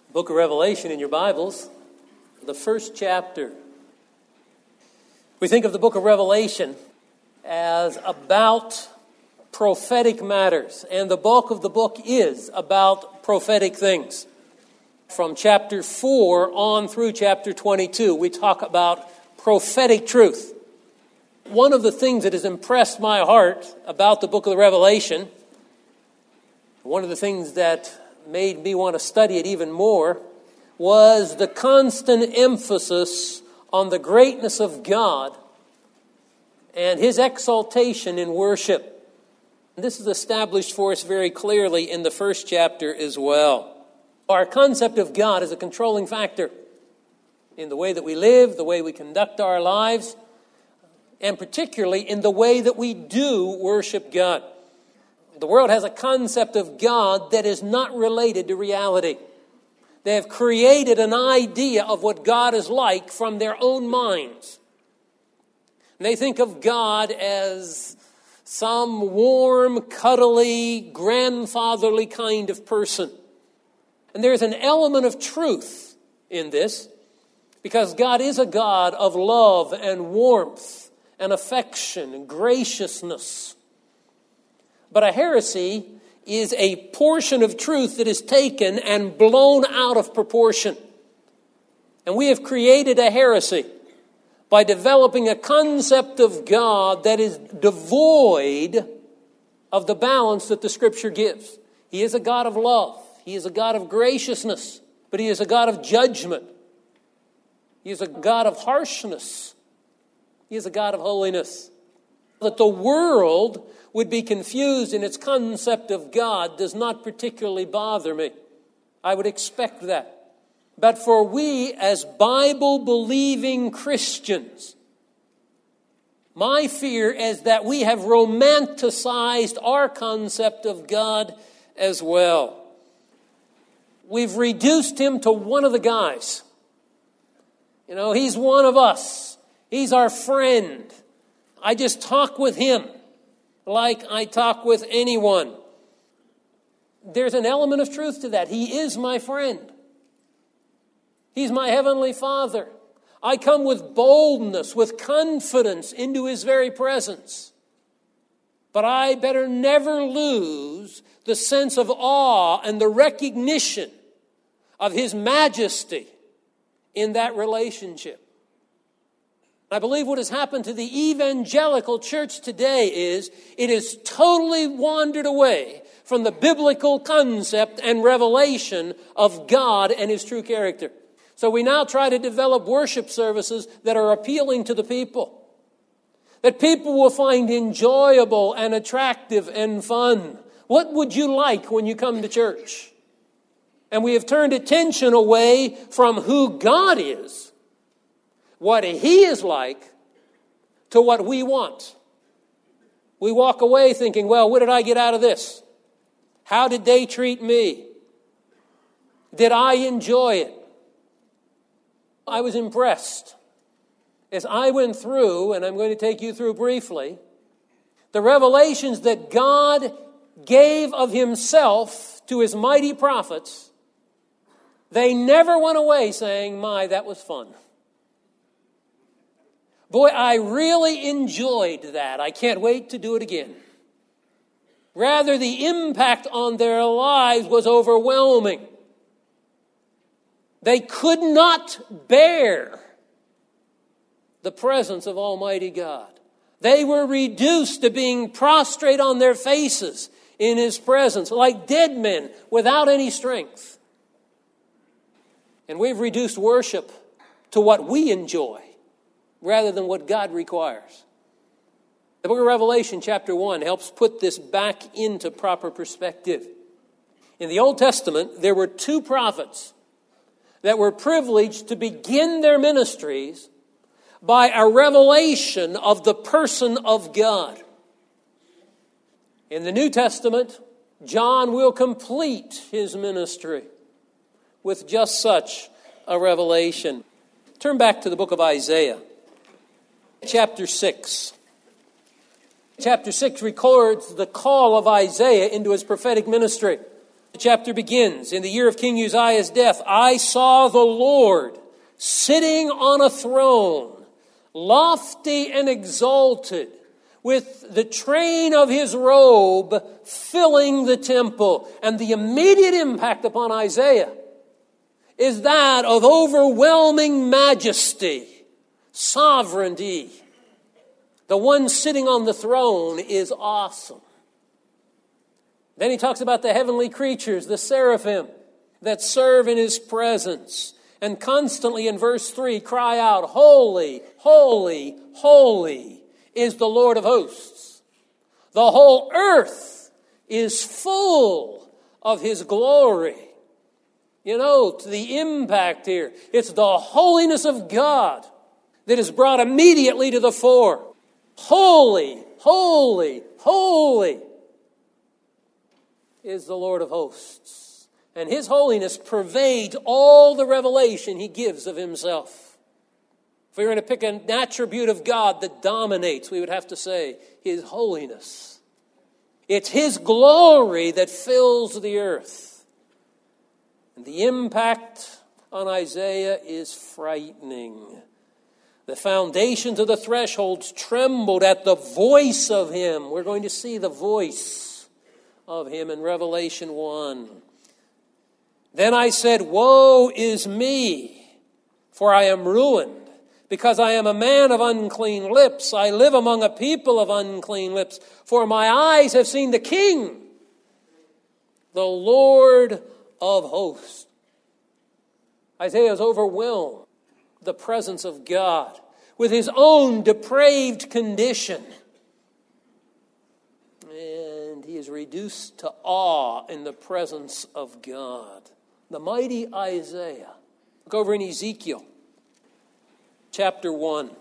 Book of Revelation in your Bibles, the first chapter. We think of the book of Revelation as about prophetic matters, and the bulk of the book is about prophetic things. From chapter 4 on through chapter 22, we talk about prophetic truth. One of the things that has impressed my heart about the book of the Revelation, one of the things that made me want to study it even more, was the constant emphasis on the greatness of God and His exaltation in worship. And this is established for us very clearly in the first chapter as well. Our concept of God is a controlling factor in the way that we live, the way we conduct our lives, and particularly in the way that we do worship God. The world has a concept of God that is not related to reality. They have created an idea of what God is like from their own minds. And they think of God as some warm, cuddly, grandfatherly kind of person. And there's an element of truth in this, because God is a God of love and warmth and affection and graciousness. But a heresy is a portion of truth that is taken and blown out of proportion. And we have created a heresy by developing a concept of God that is devoid of the balance that the Scripture gives. He is a God of love. He is a God of graciousness. But He is a God of judgment. He is a God of harshness. He is a God of holiness. That the world would be confused in its concept of God does not particularly bother me. I would expect that. But for we as Bible-believing Christians, my fear is that we have romanticized our concept of God as well. We've reduced Him to one of the guys. He's one of us. He's our friend. I just talk with Him like I talk with anyone. There's an element of truth to that. He is my friend. He's my heavenly Father. I come with boldness, with confidence into His very presence. But I better never lose the sense of awe and the recognition of His majesty in that relationship. I believe what has happened to the evangelical church today is it has totally wandered away from the biblical concept and revelation of God and His true character. So we now try to develop worship services that are appealing to the people, that people will find enjoyable and attractive and fun. What would you like when you come to church? And we have turned attention away from who God is, what He is like, to what we want. We walk away thinking, well, what did I get out of this? How did they treat me? Did I enjoy it? I was impressed as I went through, and I'm going to take you through briefly, the revelations that God gave of Himself to His mighty prophets. They never went away saying, my, that was fun. Boy, I really enjoyed that. I can't wait to do it again. Rather, the impact on their lives was overwhelming. They could not bear the presence of Almighty God. They were reduced to being prostrate on their faces in His presence, like dead men without any strength. And we've reduced worship to what we enjoy, rather than what God requires. The book of Revelation, chapter 1, helps put this back into proper perspective. In the Old Testament, there were two prophets that were privileged to begin their ministries by a revelation of the person of God. In the New Testament, John will complete his ministry with just such a revelation. Turn back to the book of Isaiah. Chapter 6. Chapter 6 records the call of Isaiah into his prophetic ministry. The chapter begins, in the year of King Uzziah's death, I saw the Lord sitting on a throne, lofty and exalted, with the train of his robe filling the temple. And the immediate impact upon Isaiah is that of overwhelming majesty, sovereignty. The one sitting on the throne is awesome. Then he talks about the heavenly creatures, the seraphim, that serve in his presence. And constantly in verse 3 cry out, Holy, holy, holy is the Lord of hosts. The whole earth is full of his glory. You know, the impact here, it's the holiness of God that is brought immediately to the fore. Holy, holy, holy is the Lord of hosts. And his holiness pervades all the revelation he gives of himself. If we were going to pick an attribute of God that dominates, we would have to say his holiness. It's his glory that fills the earth. And the impact on Isaiah is frightening. The foundations of the thresholds trembled at the voice of him. We're going to see the voice of him in Revelation 1. Then I said, Woe is me, for I am ruined, because I am a man of unclean lips. I live among a people of unclean lips, for my eyes have seen the King, the Lord of hosts. Isaiah is overwhelmed with the presence of God, with his own depraved condition. And he is reduced to awe in the presence of God. The mighty Isaiah. Look over in Ezekiel, chapter 1.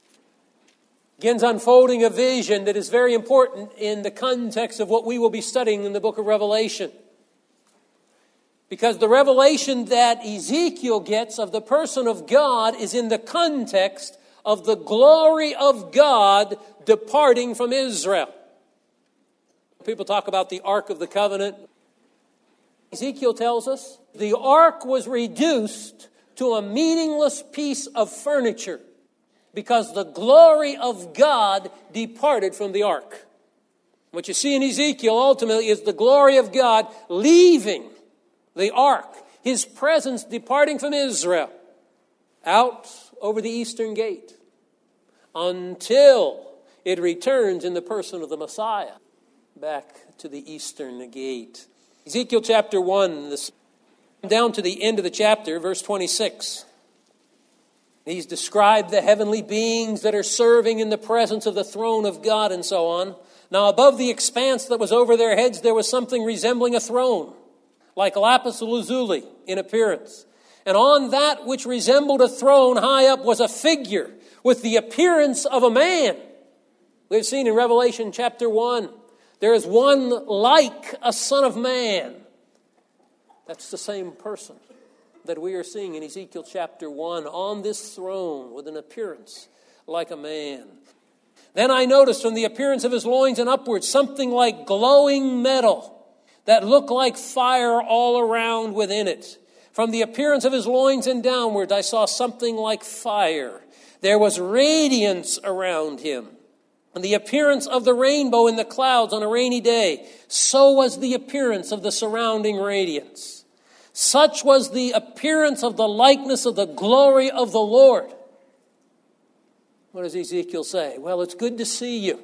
Begins unfolding a vision that is very important in the context of what we will be studying in the book of Revelation. Because the revelation that Ezekiel gets of the person of God is in the context of the glory of God departing from Israel. People talk about the Ark of the Covenant. Ezekiel tells us the ark was reduced to a meaningless piece of furniture because the glory of God departed from the ark. What you see in Ezekiel ultimately is the glory of God leaving the ark, his presence departing from Israel out over the eastern gate until it returns in the person of the Messiah back to the eastern gate. Ezekiel chapter 1, down to the end of the chapter, verse 26. He's described the heavenly beings that are serving in the presence of the throne of God and so on. Now above the expanse that was over their heads, there was something resembling a throne, like lapis lazuli in appearance. And on that which resembled a throne high up was a figure with the appearance of a man. We've seen in Revelation chapter 1, there is one like a son of man. That's the same person that we are seeing in Ezekiel chapter 1 on this throne with an appearance like a man. Then I noticed from the appearance of his loins and upwards something like glowing metal that looked like fire all around within it. From the appearance of his loins and downwards I saw something like fire. There was radiance around him. And the appearance of the rainbow in the clouds on a rainy day, so was the appearance of the surrounding radiance. Such was the appearance of the likeness of the glory of the Lord. What does Ezekiel say? Well, it's good to see you.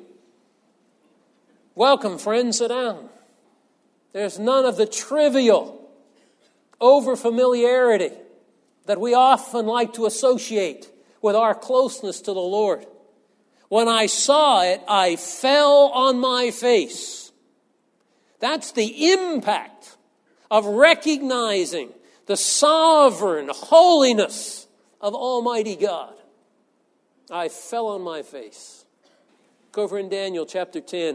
Welcome, friend, sit down. There's none of the trivial over-familiarity that we often like to associate with our closeness to the Lord. When I saw it, I fell on my face. That's the impact of recognizing the sovereign holiness of Almighty God. I fell on my face. Go over in Daniel chapter 10.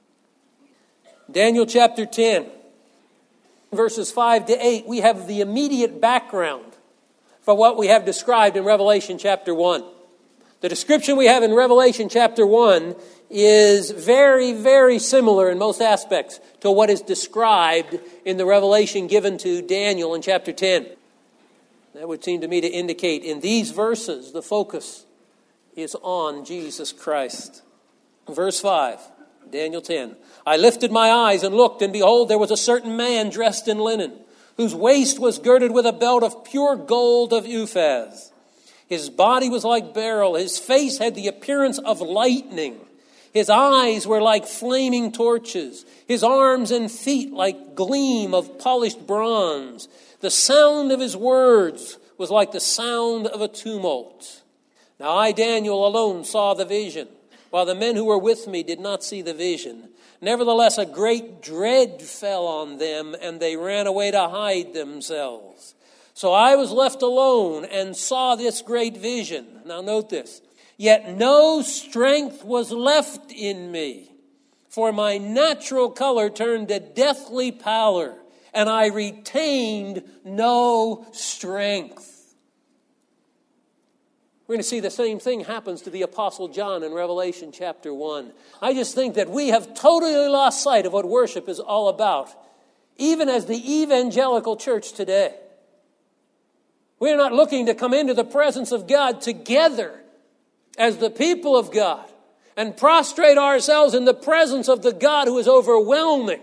Daniel chapter 10, verses 5 to 8, we have the immediate background for what we have described in Revelation chapter 1. The description we have in Revelation chapter 1 is very, very similar in most aspects to what is described in the revelation given to Daniel in chapter 10. That would seem to me to indicate in these verses the focus is on Jesus Christ. Verse 5, Daniel 10. I lifted my eyes and looked, and behold, there was a certain man dressed in linen, whose waist was girded with a belt of pure gold of Uphaz. His body was like beryl. His face had the appearance of lightning. His eyes were like flaming torches. His arms and feet like gleam of polished bronze. The sound of his words was like the sound of a tumult. Now I, Daniel, alone saw the vision, while the men who were with me did not see the vision. Nevertheless, a great dread fell on them, and they ran away to hide themselves. So I was left alone and saw this great vision. Now note this. Yet no strength was left in me, for my natural color turned a deathly pallor, and I retained no strength. We're going to see the same thing happens to the Apostle John in Revelation chapter 1. I just think that we have totally lost sight of what worship is all about, even as the evangelical church today. We're not looking to come into the presence of God together as the people of God and prostrate ourselves in the presence of the God who is overwhelming,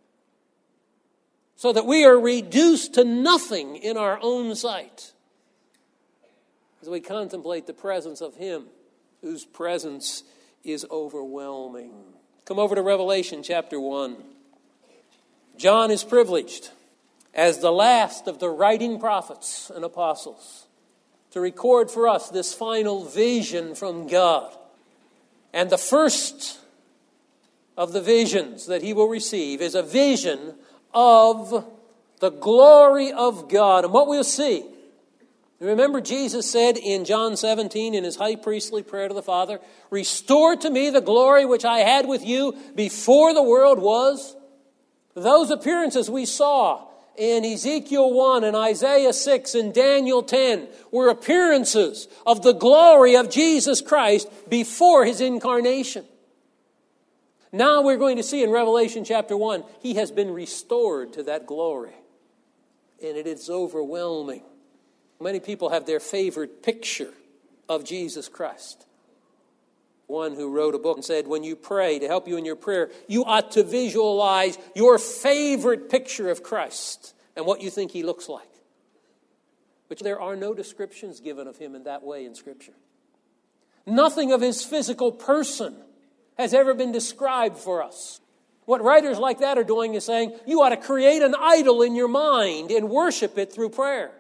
so that we are reduced to nothing in our own sight as we contemplate the presence of Him whose presence is overwhelming. Come over to Revelation chapter 1. John is privileged as the last of the writing prophets and apostles to record for us this final vision from God. And the first of the visions that he will receive is a vision of the glory of God. And what we'll see, remember Jesus said in John 17 in his high priestly prayer to the Father, "Restore to me the glory which I had with you before the world was." Those appearances we saw in Ezekiel 1 and Isaiah 6 and Daniel 10 were appearances of the glory of Jesus Christ before his incarnation. Now we're going to see in Revelation chapter 1, he has been restored to that glory. And it is overwhelming. Many people have their favorite picture of Jesus Christ. One who wrote a book and said, when you pray, to help you in your prayer, you ought to visualize your favorite picture of Christ and what you think he looks like. But there are no descriptions given of him in that way in Scripture. Nothing of his physical person has ever been described for us. What writers like that are doing is saying, you ought to create an idol in your mind and worship it through prayer.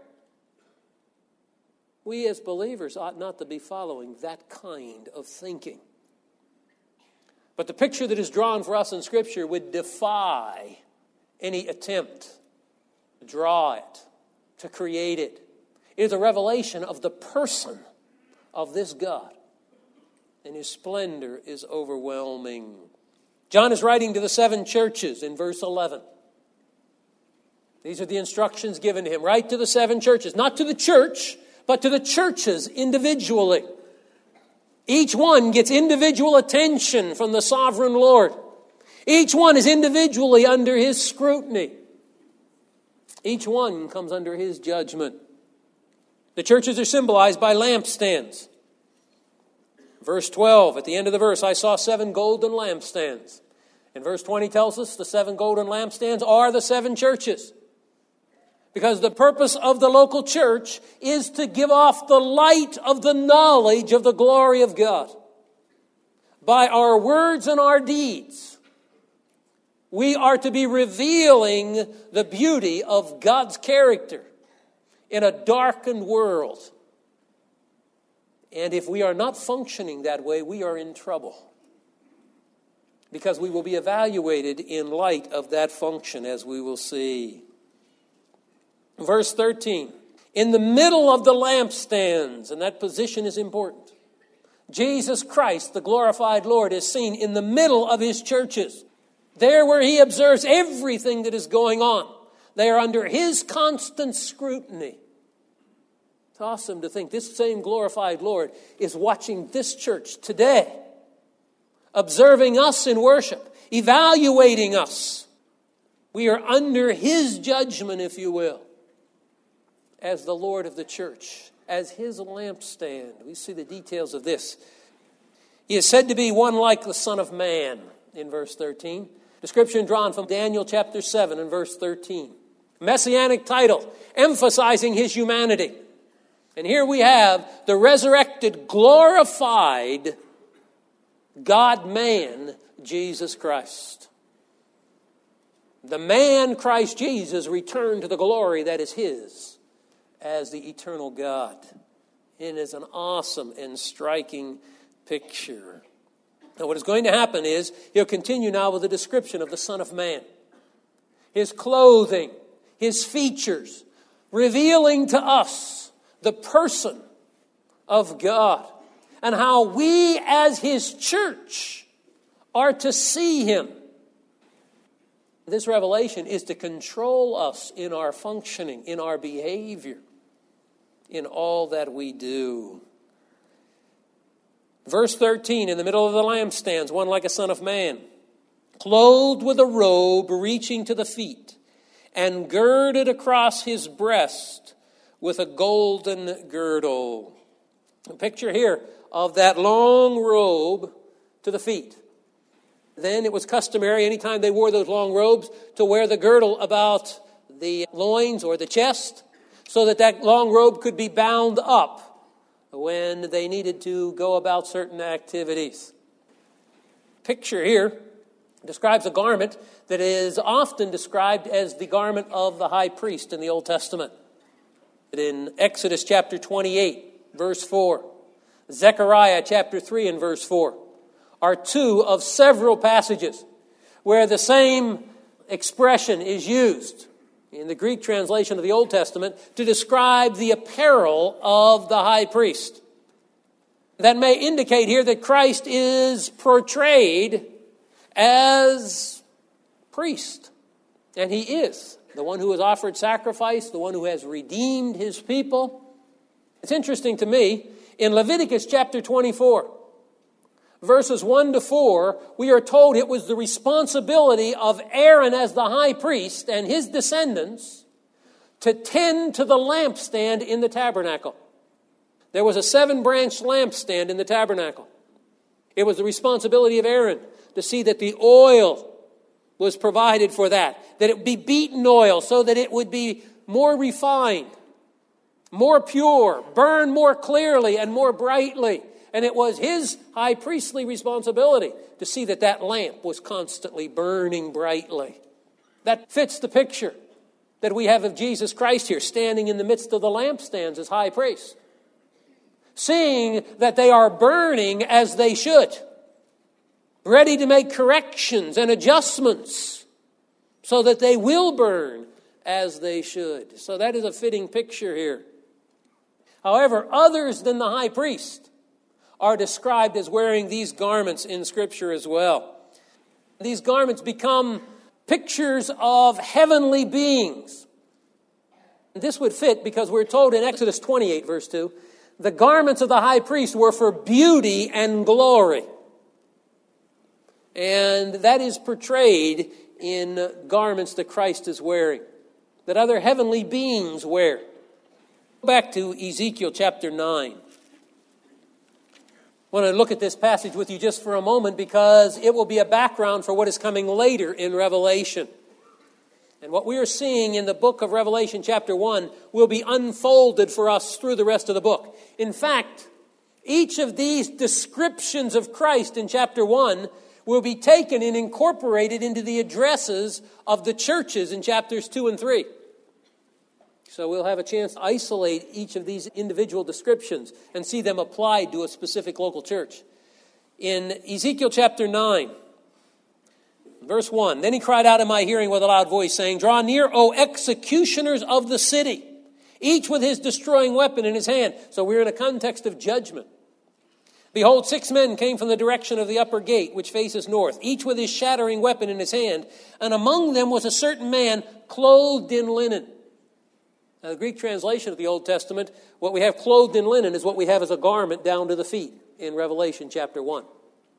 We as believers ought not to be following that kind of thinking. But the picture that is drawn for us in Scripture would defy any attempt to draw it, to create it. It is a revelation of the person of this God. And his splendor is overwhelming. John is writing to the 7 churches in verse 11. These are the instructions given to him. Write to the 7 churches, not to the church, but to the churches individually. Each one gets individual attention from the sovereign Lord. Each one is individually under his scrutiny. Each one comes under his judgment. The churches are symbolized by lampstands. Verse 12, at the end of the verse, I saw 7 golden lampstands. And verse 20 tells us the 7 golden lampstands are the 7 churches. Because the purpose of the local church is to give off the light of the knowledge of the glory of God. By our words and our deeds, we are to be revealing the beauty of God's character in a darkened world. And if we are not functioning that way, we are in trouble. Because we will be evaluated in light of that function, as we will see. Verse 13, in the middle of the lampstands, and that position is important, Jesus Christ, the glorified Lord, is seen in the middle of his churches. There where he observes everything that is going on. They are under his constant scrutiny. It's awesome to think this same glorified Lord is watching this church today, observing us in worship, evaluating us. We are under His judgment, if you will, as the Lord of the church, as His lampstand. We see the details of this. He is said to be one like the Son of Man in verse 13. Description drawn from Daniel chapter 7 and verse 13. Messianic title, emphasizing His humanity. And here we have the resurrected, glorified God-man, Jesus Christ. The man, Christ Jesus, returned to the glory that is His as the eternal God. It is an awesome and striking picture. Now what is going to happen is, he'll continue now with a description of the Son of Man. His clothing, His features, revealing to us the person of God and how we as His church are to see Him. This revelation is to control us in our functioning, in our behavior, in all that we do. Verse 13, in the middle of the lampstands, one like a son of man, clothed with a robe reaching to the feet, and girded across his breast with a golden girdle. A picture here of that long robe to the feet. Then it was customary, anytime they wore those long robes, to wear the girdle about the loins or the chest, so that that long robe could be bound up when they needed to go about certain activities. Picture here describes a garment that is often described as the garment of the high priest in the Old Testament. In Exodus chapter 28, verse 4, Zechariah chapter 3 and verse 4, are two of several passages where the same expression is used in the Greek translation of the Old Testament to describe the apparel of the high priest. That may indicate here that Christ is portrayed as priest. And He is the one who has offered sacrifice, the one who has redeemed His people. It's interesting to me, in Leviticus chapter 24, verses 1 to 4, we are told it was the responsibility of Aaron as the high priest and his descendants to tend to the lampstand in the tabernacle. There was a 7-branch lampstand in the tabernacle. It was the responsibility of Aaron to see that the oil was provided for that it would be beaten oil so that it would be more refined, more pure, burn more clearly and more brightly. And it was his high priestly responsibility to see that that lamp was constantly burning brightly. That fits the picture that we have of Jesus Christ here, standing in the midst of the lampstands as high priest, seeing that they are burning as they should, ready to make corrections and adjustments so that they will burn as they should. So that is a fitting picture here. However, others than the high priest are described as wearing these garments in Scripture as well. These garments become pictures of heavenly beings. This would fit because we're told in Exodus 28, verse 2, the garments of the high priest were for beauty and glory. And that is portrayed in garments that Christ is wearing, that other heavenly beings wear. Go back to Ezekiel chapter 9. I want to look at this passage with you just for a moment because it will be a background for what is coming later in Revelation. And what we are seeing in the book of Revelation chapter 1 will be unfolded for us through the rest of the book. In fact, each of these descriptions of Christ in chapter 1 will be taken and incorporated into the addresses of the churches in chapters 2 and 3. So we'll have a chance to isolate each of these individual descriptions and see them applied to a specific local church. In Ezekiel chapter 9, verse 1, then he cried out in my hearing with a loud voice, saying, draw near, O executioners of the city, each with his destroying weapon in his hand. So we're in a context of judgment. Behold, 6 men came from the direction of the upper gate, which faces north, each with his shattering weapon in his hand. And among them was a certain man clothed in linen. Now, the Greek translation of the Old Testament, what we have clothed in linen is what we have as a garment down to the feet in Revelation chapter 1.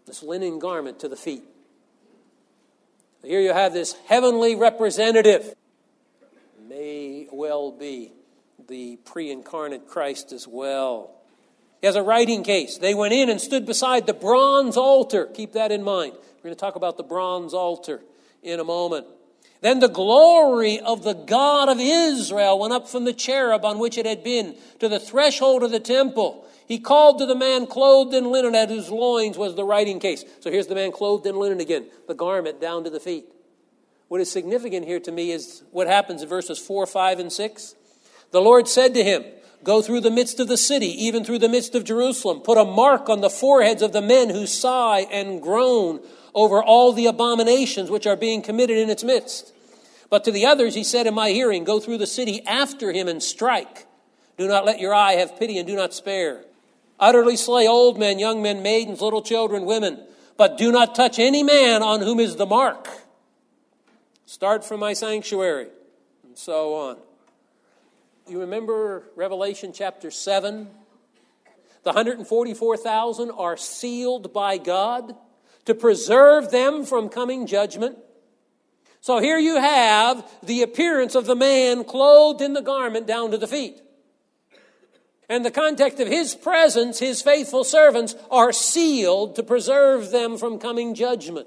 this linen garment to the feet. Here you have this heavenly representative. May well be the pre-incarnate Christ as well. He has a writing case. They went in and stood beside the bronze altar. Keep that in mind. We're going to talk about the bronze altar in a moment. Then the glory of the God of Israel went up from the cherub on which it had been to the threshold of the temple. He called to the man clothed in linen at whose loins was the writing case. So here's the man clothed in linen again, the garment down to the feet. What is significant here to me is what happens in verses 4, 5, and 6. The Lord said to him, go through the midst of the city, even through the midst of Jerusalem. Put a mark on the foreheads of the men who sigh and groan over all the abominations which are being committed in its midst. But to the others he said in my hearing, go through the city after him and strike. Do not let your eye have pity and do not spare. Utterly slay old men, young men, maidens, little children, women. But do not touch any man on whom is the mark. Start from my sanctuary, and so on. You remember Revelation chapter 7? The 144,000 are sealed by God to preserve them from coming judgment. So here you have the appearance of the man clothed in the garment down to the feet. And the context of his presence, his faithful servants are sealed to preserve them from coming judgment.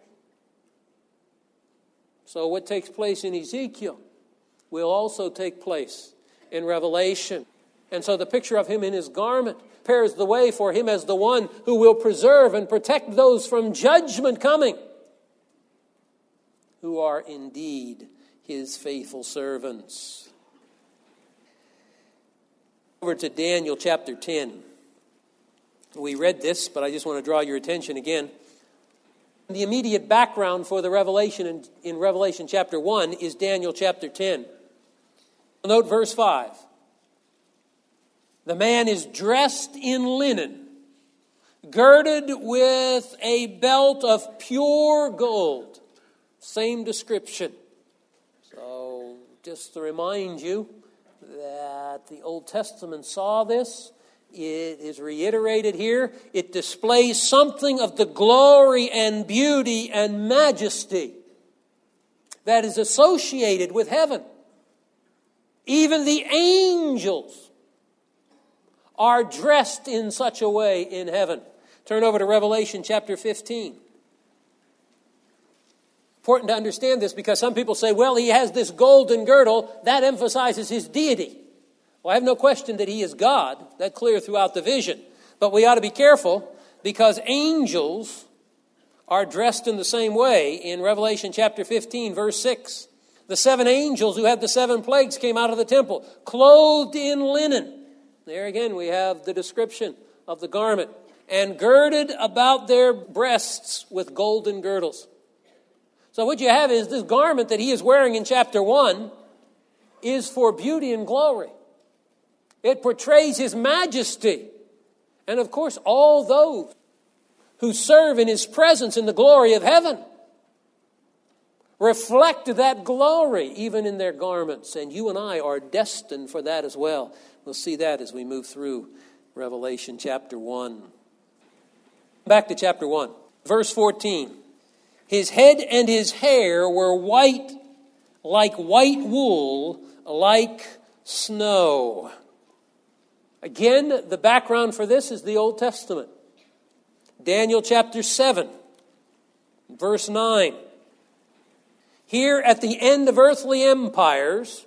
So what takes place in Ezekiel will also take place in Revelation. And so the picture of him in his garment prepares the way for him as the one who will preserve and protect those from judgment coming, who are indeed his faithful servants. Over to Daniel chapter 10. We read this, but I just want to draw your attention again. The immediate background for the Revelation in Revelation chapter 1 is Daniel chapter 10. Note verse 5. The man is dressed in linen, girded with a belt of pure gold. Same description. So just to remind you that the Old Testament saw this. It is reiterated here. It displays something of the glory and beauty and majesty that is associated with heaven. Even the angels are dressed in such a way in heaven. Turn over to Revelation chapter 15. Important to understand this because some people say, well, he has this golden girdle. That emphasizes his deity. Well, I have no question that he is God. That's clear throughout the vision. But we ought to be careful because angels are dressed in the same way in Revelation chapter 15, verse 6. The 7 angels who had the 7 plagues came out of the temple, clothed in linen. There again we have the description of the garment. And girded about their breasts with golden girdles. So what you have is this garment that he is wearing in chapter 1 is for beauty and glory. It portrays his majesty. And of course, all those who serve in his presence in the glory of heaven reflect that glory even in their garments. And you and I are destined for that as well. We'll see that as we move through Revelation chapter 1. Back to chapter 1, verse 14. His head and his hair were white, like white wool, like snow. Again, the background for this is the Old Testament. Daniel chapter 7, verse 9. Here at the end of earthly empires,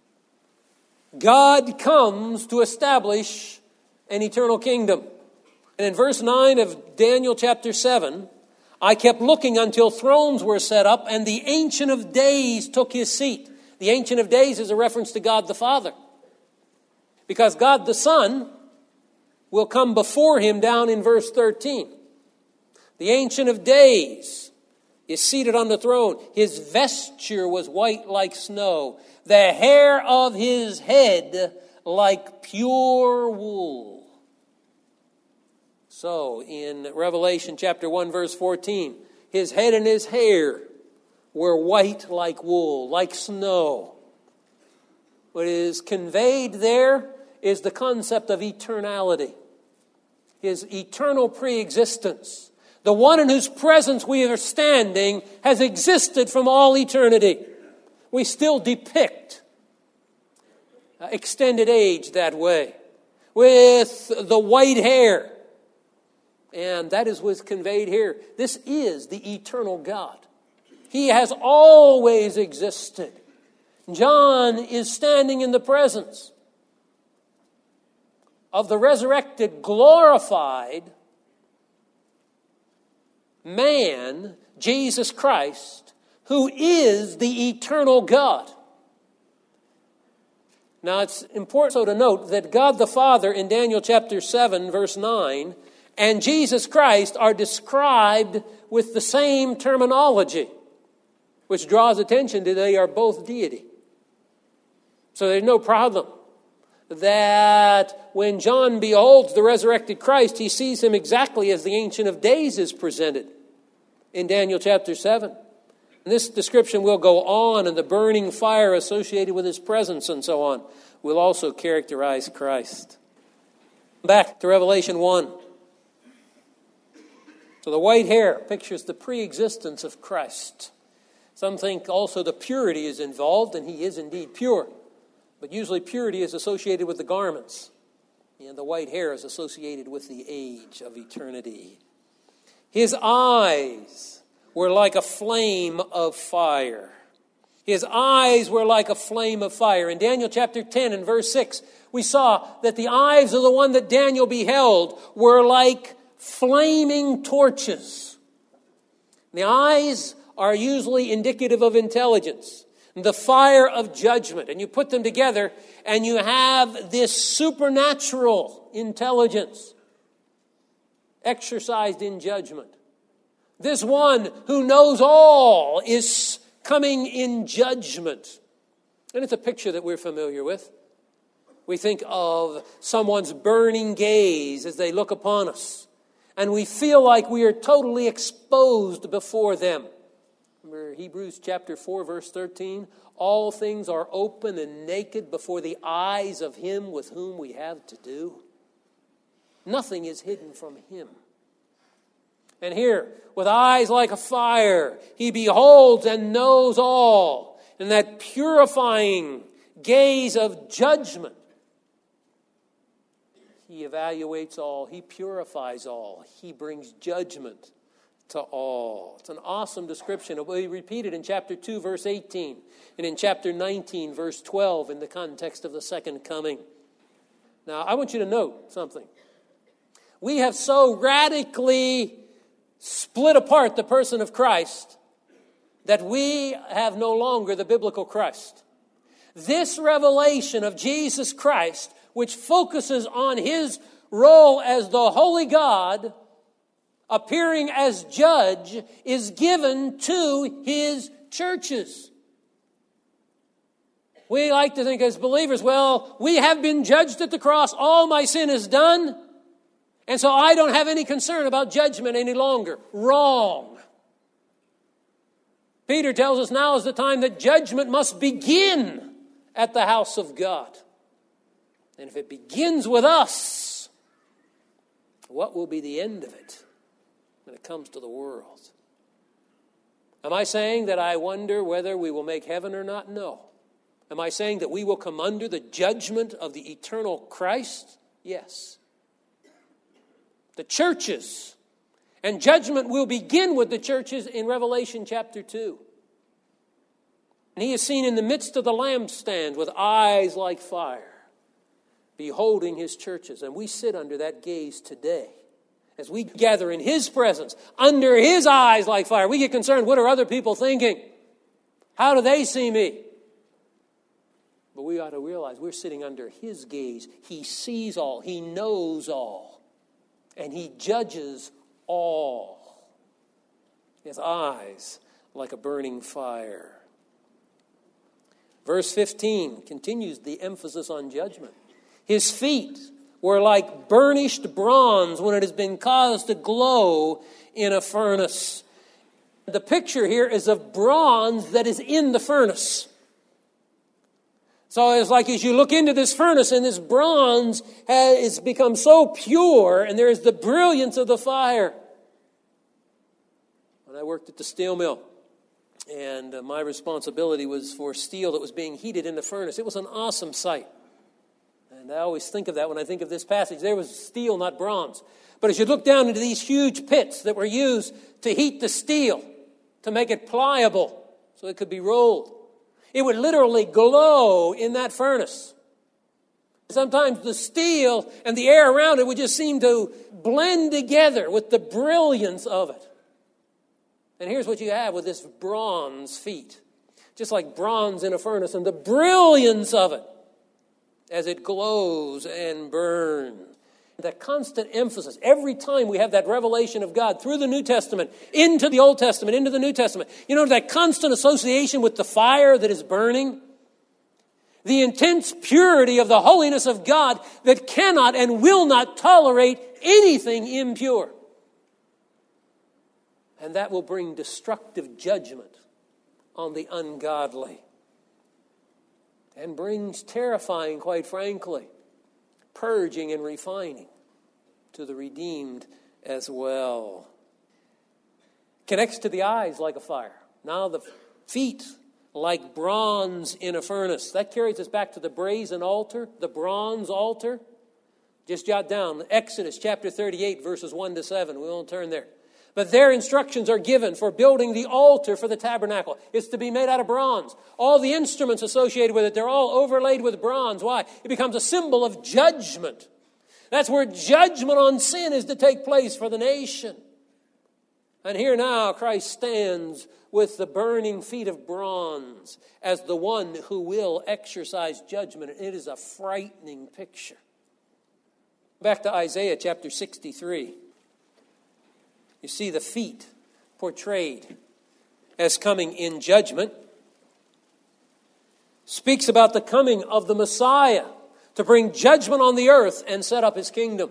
God comes to establish an eternal kingdom. And in verse 9 of Daniel chapter 7, I kept looking until thrones were set up and the Ancient of Days took his seat. The Ancient of Days is a reference to God the Father. Because God the Son will come before him down in verse 13. The Ancient of Days is seated on the throne. His vesture was white like snow. The hair of his head like pure wool. So in Revelation chapter 1 verse 14, his head and his hair were white like wool, like snow. What is conveyed there is the concept of eternality. His eternal preexistence. the one in whose presence we are standing, has existed from all eternity. We still depict extended age that way, with the white hair. And that is what's conveyed here. This is the eternal God. He has always existed. John is standing in the presence of the resurrected, glorified man, Jesus Christ, who is the eternal God. Now, it's important so to note that God the Father in Daniel chapter 7, verse 9, and Jesus Christ are described with the same terminology, which draws attention to they are both deity. So there's no problem that when John beholds the resurrected Christ, he sees him exactly as the Ancient of Days is presented in Daniel chapter 7. And this description will go on, and the burning fire associated with his presence and so on will also characterize Christ. Back to Revelation 1. So the white hair pictures the pre-existence of Christ. Some think also the purity is involved, and he is indeed pure. But usually purity is associated with the garments, and the white hair is associated with the age of eternity. His eyes were like a flame of fire. His eyes were like a flame of fire. In Daniel chapter 10 and verse 6, we saw that the eyes of the one that Daniel beheld were like flaming torches. The eyes are usually indicative of intelligence, the fire of judgment. And you put them together and you have this supernatural intelligence exercised in judgment. This one who knows all is coming in judgment. And it's a picture that we're familiar with. We think of someone's burning gaze as they look upon us, and we feel like we are totally exposed before them. Remember Hebrews chapter 4, verse 13? All things are open and naked before the eyes of him with whom we have to do. Nothing is hidden from him. And here, with eyes like a fire, he beholds and knows all. And that purifying gaze of judgment, he evaluates all, he purifies all, he brings judgment to all. It's an awesome description. It will be repeated in chapter 2, verse 18, and in chapter 19, verse 12, in the context of the second coming. Now, I want you to note something. We have so radically split apart the person of Christ that we have no longer the biblical Christ. This revelation of Jesus Christ, which focuses on his role as the holy God, appearing as judge, is given to his churches. We like to think as believers, well, we have been judged at the cross. All my sin is done. And so I don't have any concern about judgment any longer. Wrong. Peter tells us now is the time that judgment must begin at the house of God. And if it begins with us, what will be the end of it when it comes to the world? Am I saying that I wonder whether we will make heaven or not? No. Am I saying that we will come under the judgment of the eternal Christ? Yes. The churches. And judgment will begin with the churches in Revelation chapter 2. And he is seen in the midst of the lampstand with eyes like fire, beholding his churches. And we sit under that gaze today. As we gather in his presence, under his eyes like fire, we get concerned, what are other people thinking? How do they see me? But we ought to realize we're sitting under his gaze. He sees all. He knows all. And he judges all. His eyes like a burning fire. Verse 15 continues the emphasis on judgment. His feet were like burnished bronze when it has been caused to glow in a furnace. The picture here is of bronze that is in the furnace. So it's like as you look into this furnace and this bronze has become so pure and there is the brilliance of the fire. when I worked at the steel mill. And my responsibility was for steel that was being heated in the furnace. It was an awesome sight. And I always think of that when I think of this passage. There was steel, not bronze. But as you look down into these huge pits that were used to heat the steel, to make it pliable so it could be rolled, it would literally glow in that furnace. Sometimes the steel and the air around it would just seem to blend together with the brilliance of it. And here's what you have with this bronze feat. Just like bronze in a furnace, and the brilliance of it as it glows and burns. That constant emphasis, every time we have that revelation of God through the New Testament, into the Old Testament, into the New Testament, you know, that constant association with the fire that is burning, the intense purity of the holiness of God that cannot and will not tolerate anything impure. And that will bring destructive judgment on the ungodly. And brings terrifying, quite frankly, purging and refining to the redeemed as well. Connects to the eyes like a fire. Now the feet like bronze in a furnace. That carries us back to the brazen altar, the bronze altar. Just jot down Exodus chapter 38, verses 1 to 7. We won't turn there. But their instructions are given for building the altar for the tabernacle. It's to be made out of bronze. All the instruments associated with it, they're all overlaid with bronze. Why? It becomes a symbol of judgment. That's where judgment on sin is to take place for the nation. And here now Christ stands with the burning feet of bronze as the one who will exercise judgment. It is a frightening picture. Back to Isaiah chapter 63. You see the feet portrayed as coming in judgment. Speaks about the coming of the Messiah to bring judgment on the earth and set up his kingdom.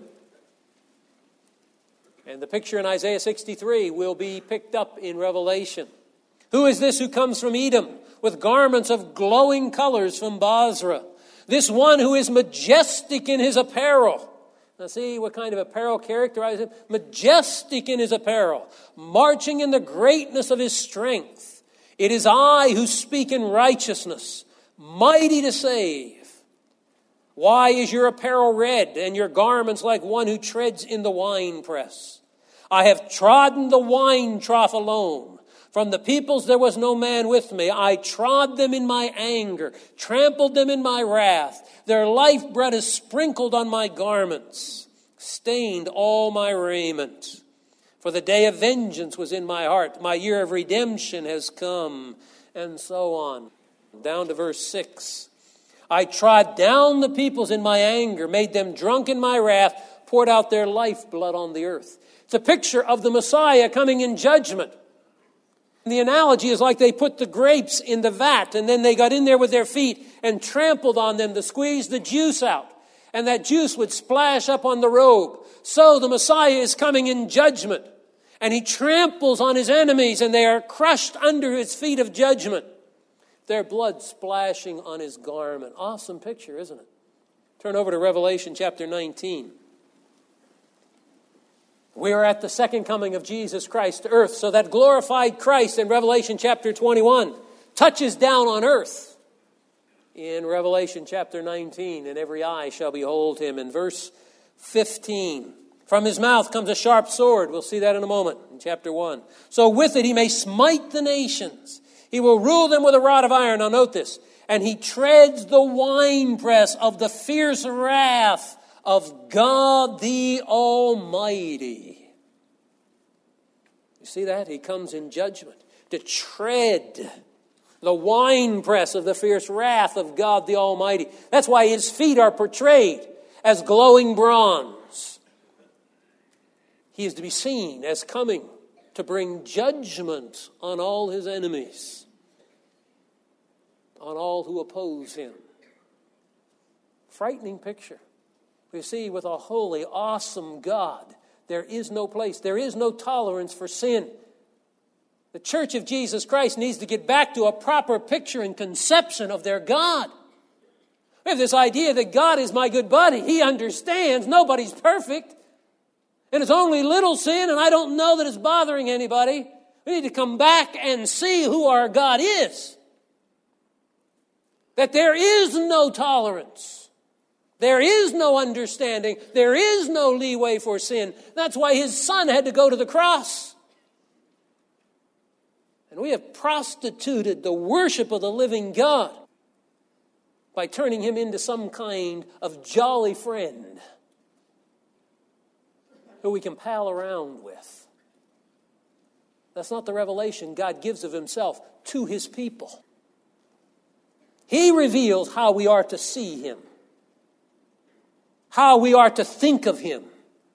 And the picture in Isaiah 63 will be picked up in Revelation. Who is this who comes from Edom with garments of glowing colors from Basra? This one who is majestic in his apparel. Now see what kind of apparel characterizes him? Majestic in his apparel, marching in the greatness of his strength. It is I who speak in righteousness, mighty to save. Why is your apparel red and your garments like one who treads in the winepress? I have trodden the wine trough alone. From the peoples there was no man with me. I trod them in my anger, trampled them in my wrath. Their lifeblood is sprinkled on my garments, stained all my raiment. For the day of vengeance was in my heart. My year of redemption has come, and so on. Down to verse 6. I trod down the peoples in my anger, made them drunk in my wrath, poured out their lifeblood on the earth. It's a picture of the Messiah coming in judgment. The analogy is like they put the grapes in the vat and then they got in there with their feet and trampled on them to squeeze the juice out. And that juice would splash up on the robe. So the Messiah is coming in judgment. And he tramples on his enemies and they are crushed under his feet of judgment. Their blood splashing on his garment. Awesome picture, isn't it? Turn over to Revelation chapter 19. We are at the second coming of Jesus Christ to earth. So that glorified Christ in Revelation chapter 21 touches down on earth in Revelation chapter 19. And every eye shall behold him. In verse 15, from his mouth comes a sharp sword. We'll see that in a moment in chapter 1. So with it he may smite the nations. He will rule them with a rod of iron. Now note this. And he treads the winepress of the fierce wrath of God the Almighty. You see that? He comes in judgment to tread the winepress of the fierce wrath of God the Almighty. That's why his feet are portrayed as glowing bronze. He is to be seen as coming to bring judgment on all his enemies, on all who oppose him. Frightening picture. We see with a holy, awesome God, there is no place, there is no tolerance for sin. The Church of Jesus Christ needs to get back to a proper picture and conception of their God. We have this idea that God is my good buddy. He understands nobody's perfect. And it's only little sin, and I don't know that it's bothering anybody. We need to come back and see who our God is. That there is no tolerance. There is no understanding. There is no leeway for sin. That's why His Son had to go to the cross. And we have prostituted the worship of the living God by turning Him into some kind of jolly friend who we can pal around with. That's not the revelation God gives of Himself to His people. He reveals how we are to see Him, how we are to think of Him,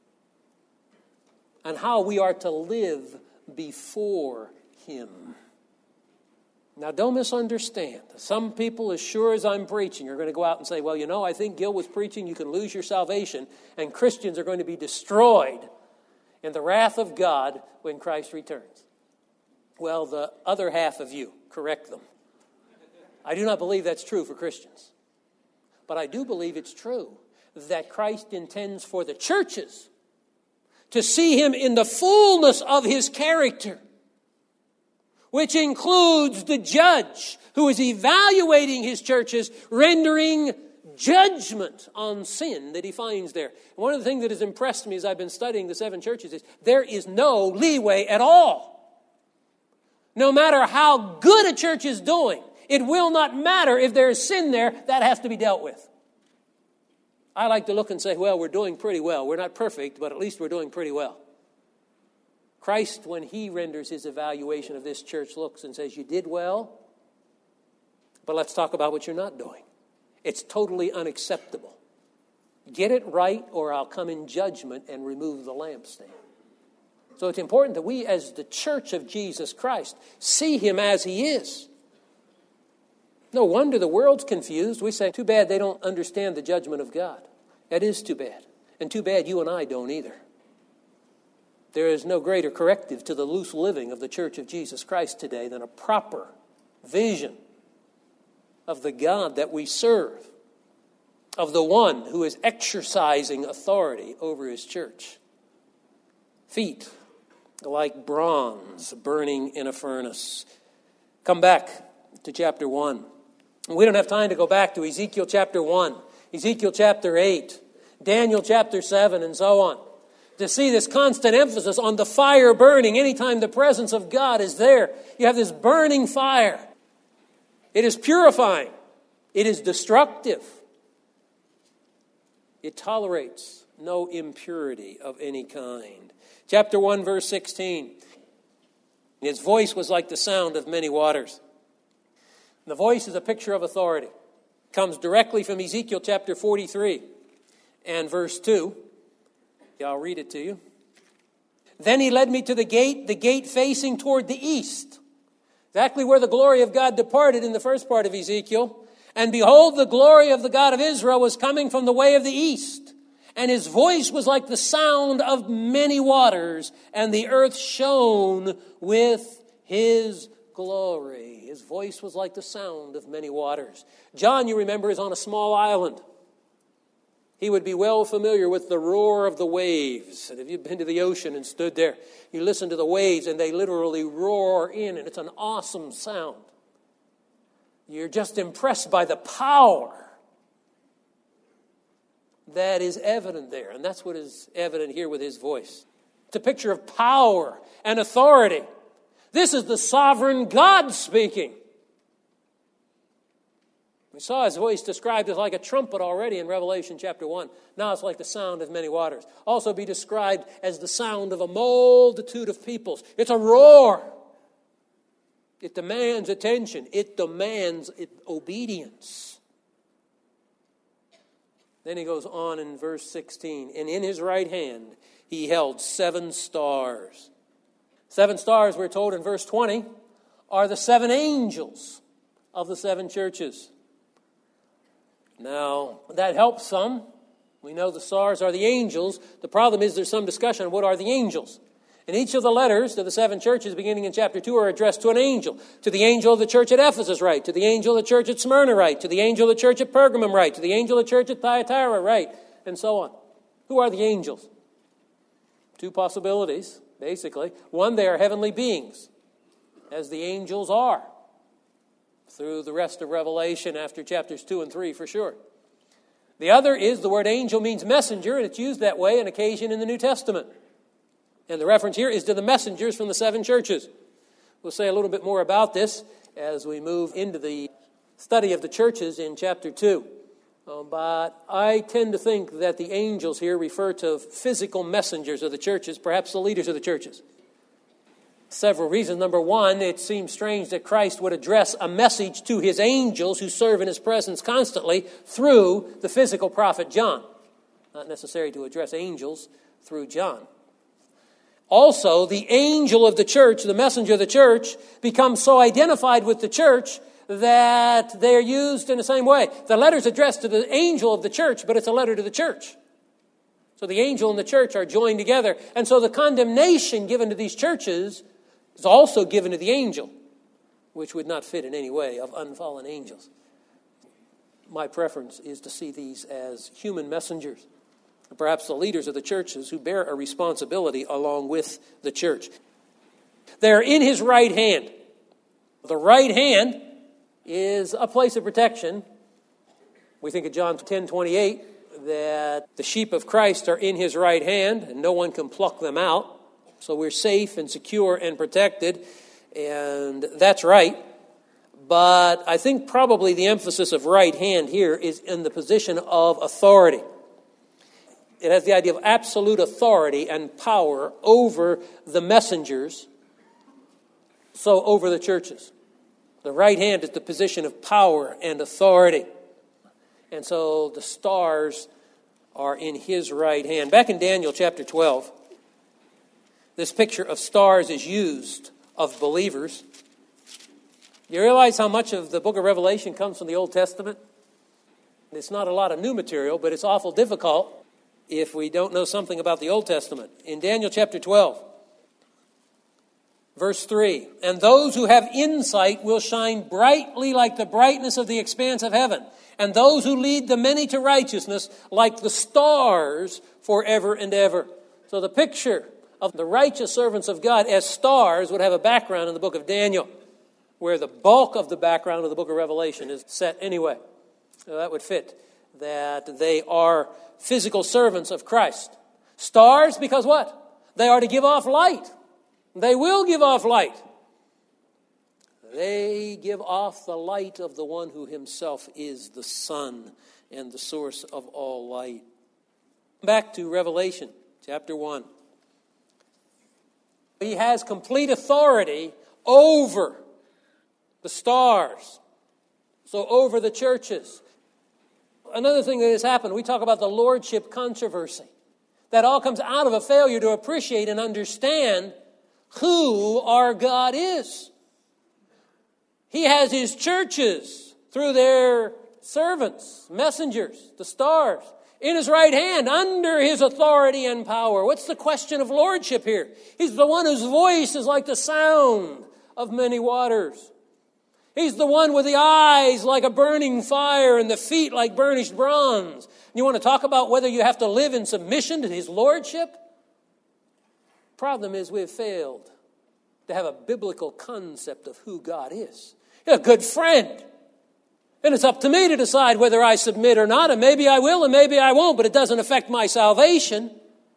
and how we are to live before Him. Now, don't misunderstand. Some people, as sure as I'm preaching, are going to go out and say, well, you know, I think Gil was preaching you can lose your salvation, and Christians are going to be destroyed in the wrath of God when Christ returns. Well, the other half of you, correct them. I do not believe that's true for Christians. But I do believe it's true that Christ intends for the churches to see Him in the fullness of His character, which includes the judge who is evaluating His churches, rendering judgment on sin that He finds there. One of the things that has impressed me as I've been studying the 7 churches is there is no leeway at all. No matter how good a church is doing, it will not matter if there is sin there, that has to be dealt with. I like to look and say, well, we're doing pretty well. We're not perfect, but at least we're doing pretty well. Christ, when He renders His evaluation of this church, looks and says, you did well, but let's talk about what you're not doing. It's totally unacceptable. Get it right, or I'll come in judgment and remove the lampstand. So it's important that we, as the church of Jesus Christ, see Him as He is. No wonder the world's confused. We say, too bad they don't understand the judgment of God. That is too bad. And too bad you and I don't either. There is no greater corrective to the loose living of the Church of Jesus Christ today than a proper vision of the God that we serve, of the one who is exercising authority over His church. Feet like bronze burning in a furnace. Come back to chapter 1. We don't have time to go back to Ezekiel chapter 1, Ezekiel chapter 8, Daniel chapter 7, and so on, to see this constant emphasis on the fire burning. Anytime the presence of God is there, you have this burning fire. It is purifying. It is destructive. It tolerates no impurity of any kind. Chapter 1, verse 16. His voice was like the sound of many waters. The voice is a picture of authority. It comes directly from Ezekiel chapter 43 and verse 2. I'll read it to you. Then He led me to the gate facing toward the east. Exactly where the glory of God departed in the first part of Ezekiel. And behold, the glory of the God of Israel was coming from the way of the east. And His voice was like the sound of many waters. And the earth shone with His glory. His voice was like the sound of many waters. John, you remember, is on a small island. He would be well familiar with the roar of the waves. And if you've been to the ocean and stood there, you listen to the waves and they literally roar in, and it's an awesome sound. You're just impressed by the power that is evident there. And that's what is evident here with His voice. It's a picture of power and authority. This is the sovereign God speaking. We saw His voice described as like a trumpet already in Revelation chapter 1. Now it's like the sound of many waters. Also be described as the sound of a multitude of peoples. It's a roar. It demands attention. It demands obedience. Then He goes on in verse 16. And in His right hand He held 7 stars. 7 stars, we're told in verse 20, are the 7 angels of the 7 churches. Now, that helps some. We know the stars are the angels. The problem is there's some discussion on what are the angels. And each of the letters to the 7 churches beginning in chapter 2 are addressed to an angel. To the angel of the church at Ephesus, right. To the angel of the church at Smyrna, right. To the angel of the church at Pergamum, right. To the angel of the church at Thyatira, right. And so on. Who are the angels? 2 possibilities. Basically, one, they are heavenly beings. as the angels are, through the rest of Revelation after chapters 2 and 3 for sure. The other is the word angel means messenger, and it's used that way on occasion in the New Testament. And the reference here is to the messengers from the 7 churches. We'll say a little bit more about this as we move into the study of the churches in chapter 2. But I tend to think that the angels here refer to physical messengers of the churches, perhaps the leaders of the churches. Several reasons. Number one, it seems strange that Christ would address a message to his angels who serve in his presence constantly through the physical prophet John. Not necessary to address angels through John. Also, the angel of the church, the messenger of the church, becomes so identified with the church that they are used in the same way. The letter's addressed to the angel of the church, but it's a letter to the church. So the angel and the church are joined together. And so the condemnation given to these churches is also given to the angel, which would not fit in any way of unfallen angels. My preference is to see these as human messengers, perhaps the leaders of the churches who bear a responsibility along with the church. They're in his right hand. The right hand is a place of protection. We think of John 10:28, that the sheep of Christ are in his right hand and no one can pluck them out. So we're safe and secure and protected, and that's right. But I think probably the emphasis of right hand here is in the position of authority. It has the idea of absolute authority and power over the messengers, so over the churches. The right hand is the position of power and authority. And so the stars are in his right hand. Back in Daniel chapter 12, this picture of stars is used of believers. You realize how much of the book of Revelation comes from the Old Testament? It's not a lot of new material, but it's awful difficult if we don't know something about the Old Testament. In Daniel chapter 12, verse 3, and those who have insight will shine brightly like the brightness of the expanse of heaven, and those who lead the many to righteousness like the stars forever and ever. So the picture of the righteous servants of God as stars would have a background in the book of Daniel, where the bulk of the background of the book of Revelation is set anyway. So that would fit, that they are physical servants of Christ. Stars, because what? They are to give off light. They will give off light. They give off the light of the one who himself is the sun and the source of all light. Back to Revelation chapter 1. He has complete authority over the stars, so over the churches. Another thing that has happened, we talk about the lordship controversy. That all comes out of a failure to appreciate and understand who our God is. He has his churches through their servants, messengers, the stars, in his right hand, under his authority and power. What's the question of lordship here? He's the one whose voice is like the sound of many waters. He's the one with the eyes like a burning fire and the feet like burnished bronze. You want to talk about whether you have to live in submission to his lordship? Problem is we've failed to have a biblical concept of who God is. He's a good friend. And it's up to me to decide whether I submit or not, and maybe I will and maybe I won't, but it doesn't affect my salvation.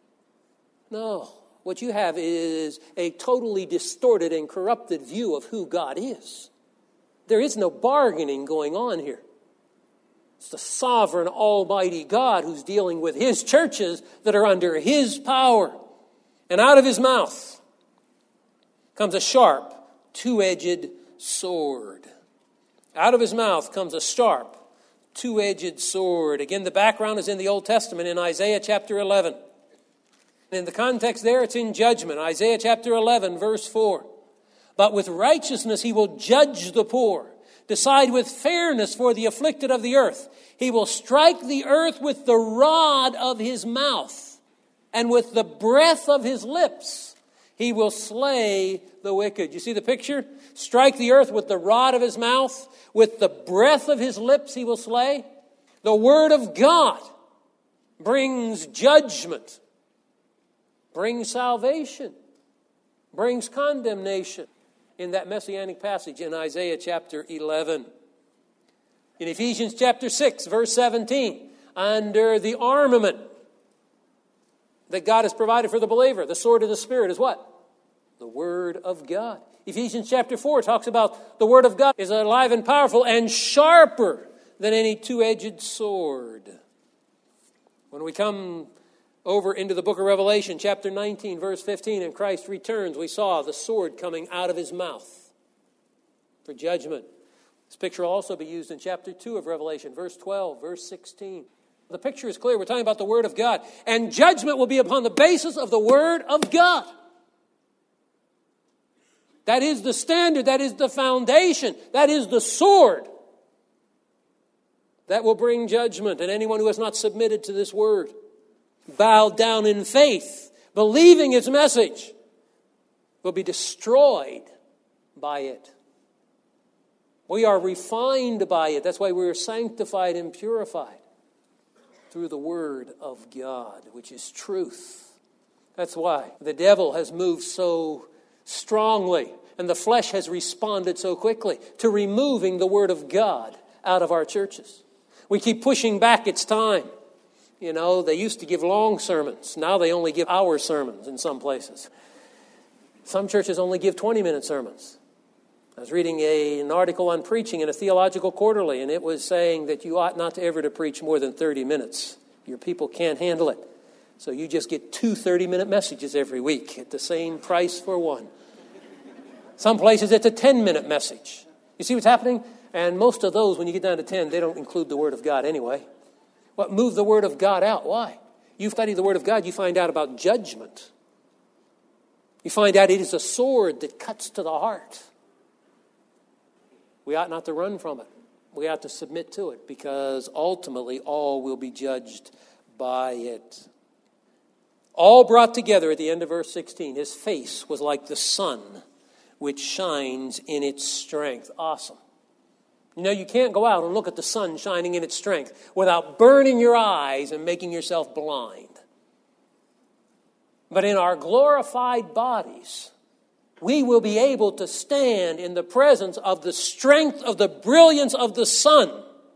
No, what you have is a totally distorted and corrupted view of who God is. There is no bargaining going on here. It's the sovereign, almighty God who's dealing with his churches that are under his power. And out of his mouth comes a sharp, two-edged sword. Out of his mouth comes a sharp, two-edged sword. Again, the background is in the Old Testament in Isaiah chapter 11. And in the context there, it's in judgment. Isaiah chapter 11, verse 4. But with righteousness he will judge the poor, decide with fairness for the afflicted of the earth. He will strike the earth with the rod of his mouth, and with the breath of his lips he will slay the wicked. You see the picture? Strike the earth with the rod of his mouth, with the breath of his lips he will slay. The word of God brings judgment, brings salvation, brings condemnation. in that messianic passage in Isaiah chapter 11. In Ephesians chapter 6, verse 17, under the armament that God has provided for the believer, the sword of the Spirit is what? The Word of God. Ephesians chapter 4 talks about the Word of God is alive and powerful and sharper than any two-edged sword. When we come over into the book of Revelation, chapter 19, verse 15, and Christ returns, we saw the sword coming out of his mouth for judgment. This picture will also be used in chapter 2 of Revelation, verse 12, verse 16. The picture is clear. We're talking about the Word of God. And judgment will be upon the basis of the Word of God. That is the standard. That is the foundation. That is the sword that will bring judgment. And anyone who has not submitted to this Word, bowed down in faith, believing its message, will be destroyed by it. We are refined by it. That's why we are sanctified and purified through the Word of God, which is truth. That's why the devil has moved so strongly and the flesh has responded so quickly to removing the Word of God out of our churches. We keep pushing back its time. You know, they used to give long sermons. Now they only give hour sermons in some places. Some churches only give 20-minute sermons. I was reading an article on preaching in a theological quarterly, and it was saying that you ought not ever to preach more than 30 minutes. Your people can't handle it. So you just get 2 30-minute messages every week at the same price for one. Some places it's a 10-minute message. You see what's happening? And most of those, when you get down to 10, they don't include the Word of God anyway. What moved the Word of God out? Why? You study the Word of God, you find out about judgment. You find out it is a sword that cuts to the heart. We ought not to run from it. We ought to submit to it because ultimately all will be judged by it. All brought together at the end of verse 16. His face was like the sun, which shines in its strength. Awesome. You know, you can't go out and look at the sun shining in its strength without burning your eyes and making yourself blind. But in our glorified bodies, we will be able to stand in the presence of the strength of the brilliance of the sun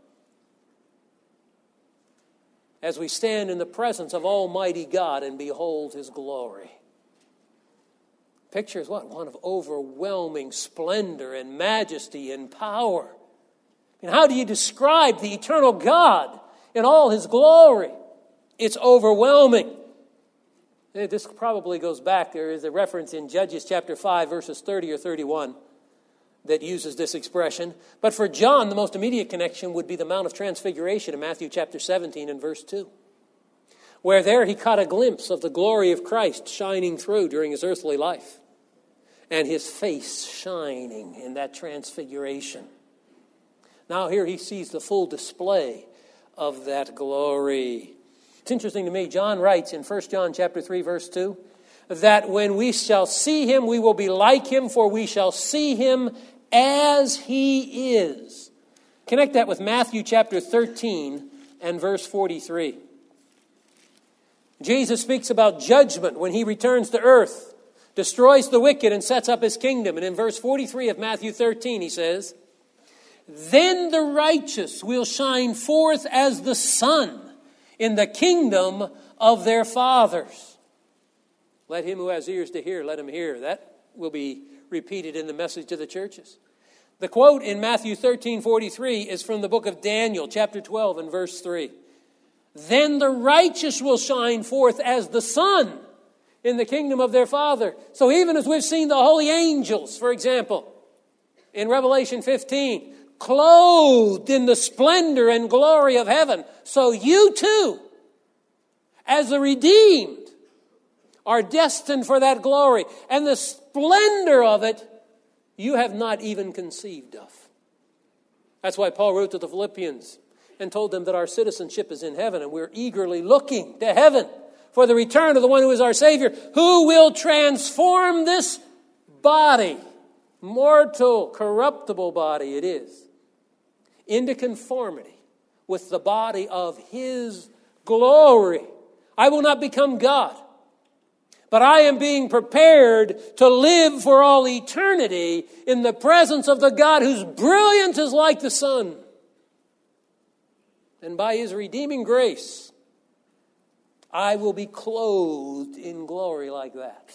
as we stand in the presence of Almighty God and behold His glory. Picture is what? One of overwhelming splendor and majesty and power. And how do you describe the eternal God in all His glory? It's overwhelming. This probably goes back. There is a reference in Judges chapter 5, verses 30 or 31 that uses this expression. But for John, the most immediate connection would be the Mount of Transfiguration in Matthew chapter 17 and verse 2, where there he caught a glimpse of the glory of Christ shining through during His earthly life and His face shining in that transfiguration. Now here he sees the full display of that glory. It's interesting to me, John writes in 1 John chapter 3, verse 2, that when we shall see Him, we will be like Him, for we shall see Him as He is. Connect that with Matthew chapter 13 and verse 43. Jesus speaks about judgment when He returns to earth, destroys the wicked and sets up His kingdom. And in verse 43 of Matthew 13, He says, "Then the righteous will shine forth as the sun in the kingdom of their fathers." Let him who has ears to hear, let him hear. That will be repeated in the message to the churches. The quote in Matthew 13:43 is from the book of Daniel, chapter 12 and verse 3. "Then the righteous will shine forth as the sun in the kingdom of their Father." So even as we've seen the holy angels, for example, in Revelation 15, clothed in the splendor and glory of heaven, so you too, as the redeemed, are destined for that glory. And the splendor of it, you have not even conceived of. That's why Paul wrote to the Philippians and told them that our citizenship is in heaven, and we're eagerly looking to heaven for the return of the one who is our Savior, who will transform this body, mortal, corruptible body it is, into conformity with the body of His glory. I will not become God, But I am being prepared to live for all eternity in the presence of the God whose brilliance is like the sun. And by His redeeming grace, I will be clothed in glory like that.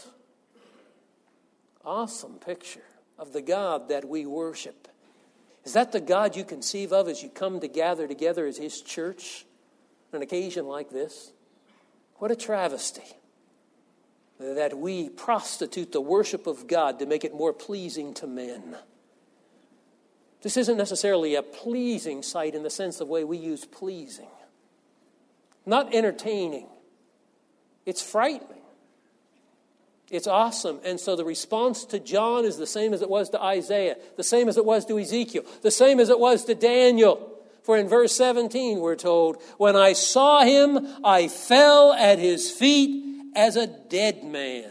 Awesome picture of the God that we worship. Is that the God you conceive of as you come to gather together as His church on an occasion like this? What a travesty that we prostitute the worship of God to make it more pleasing to men. This isn't necessarily a pleasing sight in the sense of the way we use pleasing. Not entertaining. It's frightening. It's awesome. And so the response to John is the same as it was to Isaiah, the same as it was to Ezekiel, the same as it was to Daniel. For in verse 17 we're told, when I saw him, I fell at his feet as a dead man.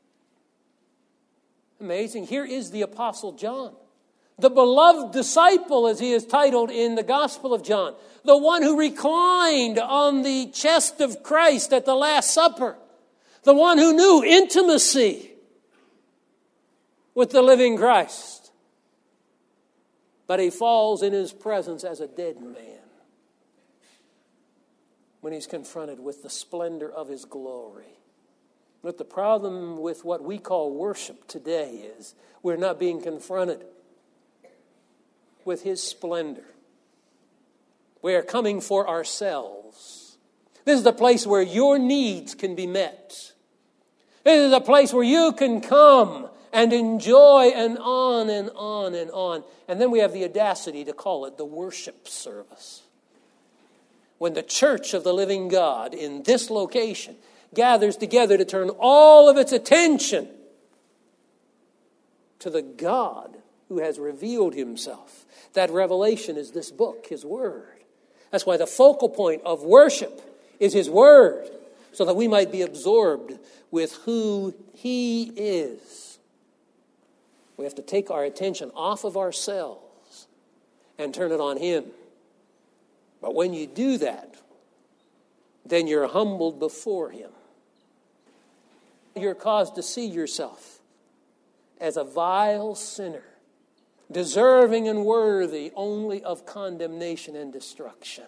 Amazing. Here is the Apostle John, the beloved disciple, as he is titled in the Gospel of John, the one who reclined on the chest of Christ at the Last Supper, the one who knew intimacy with the living Christ. But he falls in His presence as a dead man when he's confronted with the splendor of His glory. But the problem with what we call worship today is we're not being confronted with His splendor. We are coming for ourselves. This is the place where your needs can be met. This is a place where you can come and enjoy and on and on and on. And then we have the audacity to call it the worship service. When the church of the living God in this location gathers together to turn all of its attention to the God who has revealed Himself. That revelation is this book, His Word. That's why the focal point of worship is His Word, so that we might be absorbed with who He is. We have to take our attention off of ourselves and turn it on Him. But when you do that, then you're humbled before Him. You're caused to see yourself as a vile sinner, deserving and worthy only of condemnation and destruction.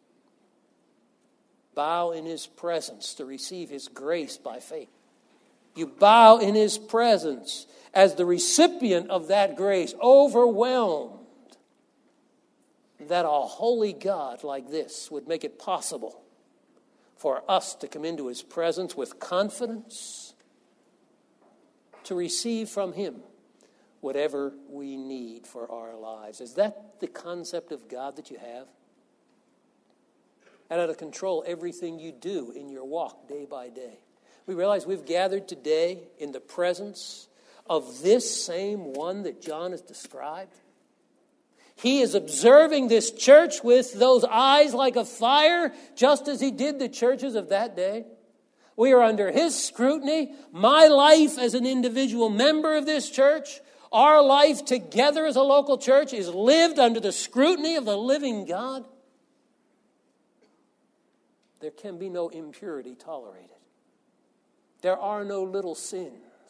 Bow in His presence to receive His grace by faith. You bow in His presence as the recipient of that grace, overwhelmed that a holy God like this would make it possible for us to come into His presence with confidence, to receive from Him whatever we need for our lives. Is that the concept of God that you have? And to control everything you do in your walk day by day. We realize we've gathered today in the presence of this same one that John has described. He is observing this church with those eyes like a fire, just as He did the churches of that day. We are under His scrutiny. My life as an individual member of this church, our life together as a local church, is lived under the scrutiny of the living God. There can be no impurity tolerated. There are no little sins.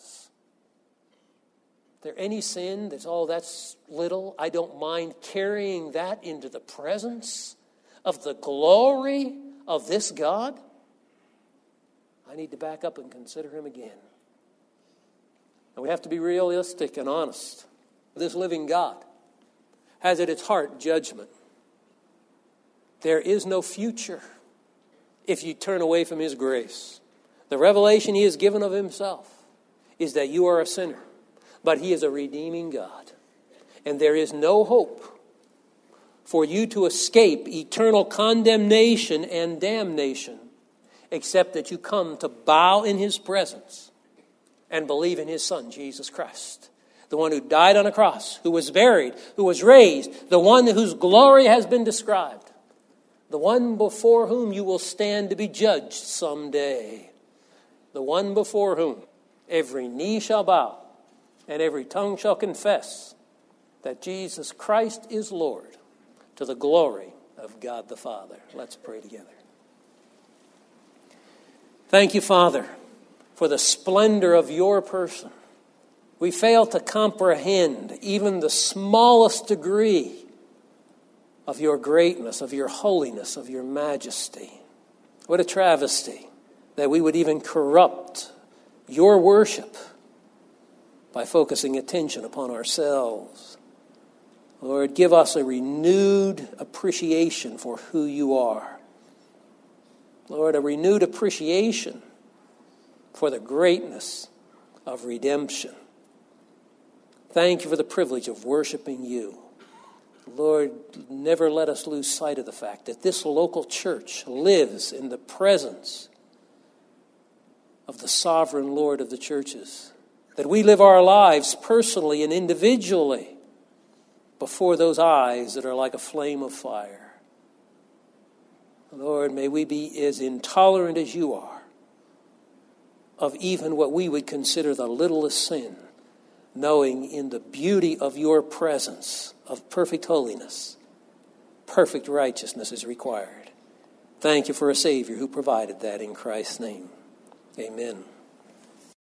If there any sin that's little, I don't mind carrying that into the presence of the glory of this God. I need to back up and consider Him again. And we have to be realistic and honest. This living God has at its heart judgment. There is no future if you turn away from His grace. The revelation He has given of Himself is that you are a sinner, but He is a redeeming God. And there is no hope for you to escape eternal condemnation and damnation except that you come to bow in His presence and believe in His Son, Jesus Christ. The one who died on a cross, who was buried, who was raised, the one whose glory has been described, the one before whom you will stand to be judged someday, the one before whom every knee shall bow and every tongue shall confess that Jesus Christ is Lord, to the glory of God the Father. Let's pray together. Thank you, Father, for the splendor of your person. We fail to comprehend even the smallest degree of your greatness, of your holiness, of your majesty. What a travesty that we would even corrupt your worship by focusing attention upon ourselves. Lord, give us a renewed appreciation for who you are. Lord, a renewed appreciation for the greatness of redemption. Thank you for the privilege of worshiping you. Lord, never let us lose sight of the fact that this local church lives in the presence of the sovereign Lord of the churches. That we live our lives personally and individually before those eyes that are like a flame of fire. Lord, may we be as intolerant as you are of even what we would consider the littlest sin, knowing in the beauty of your presence of perfect holiness, perfect righteousness is required. Thank you for a Savior who provided that in Christ's name. Amen.